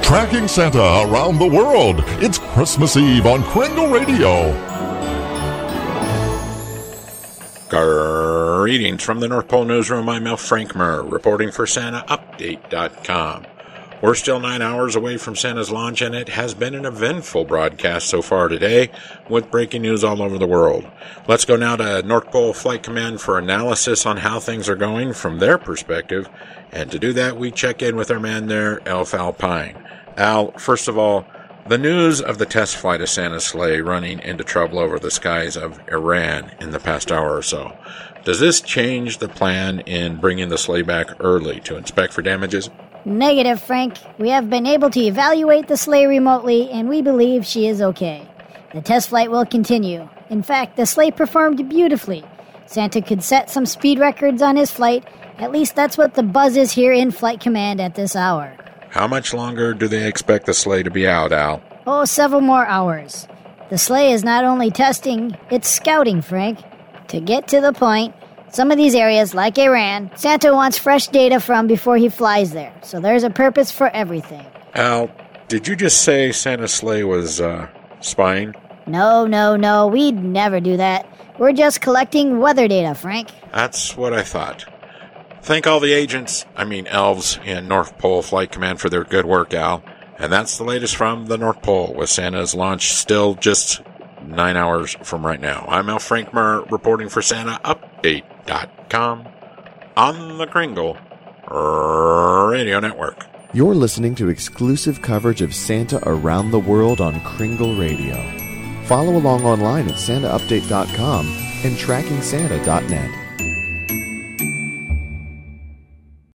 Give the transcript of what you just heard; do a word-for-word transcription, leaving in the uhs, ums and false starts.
Tracking Santa around the world. It's Christmas Eve on Kringle Radio. Greetings from the North Pole Newsroom. I'm Mel Frankmer, reporting for Santa Update dot com. We're still nine hours away from Santa's launch, and it has been an eventful broadcast so far today, with breaking news all over the world. Let's go now to North Pole Flight Command for analysis on how things are going from their perspective, and to do that, we check in with our man there, Alf Alpine. Al, first of all, the news of the test flight of Santa's sleigh running into trouble over the skies of Iran in the past hour or so. Does this change the plan in bringing the sleigh back early to inspect for damages? Negative, Frank. We have been able to evaluate the sleigh remotely, and we believe she is okay. The test flight will continue. In fact, the sleigh performed beautifully. Santa could set some speed records on his flight. At least that's what the buzz is here in Flight Command at this hour. How much longer do they expect the sleigh to be out, Al? Oh, several more hours. The sleigh is not only testing, it's scouting, Frank. To get to the point, some of these areas, like Iran, Santa wants fresh data from before he flies there, so there's a purpose for everything. Al, did you just say Santa's sleigh was, uh, spying? No, no, no, we'd never do that. We're just collecting weather data, Frank. That's what I thought. Thank all the agents, I mean elves, in North Pole Flight Command for their good work, Al. And that's the latest from the North Pole, with Santa's launch still just nine hours from right now. I'm Al Frankmer, reporting for Santa Update dot com on the Kringle Radio Network. You're listening to exclusive coverage of Santa around the world on Kringle Radio. Follow along online at Santa Update dot com and Tracking Santa dot net.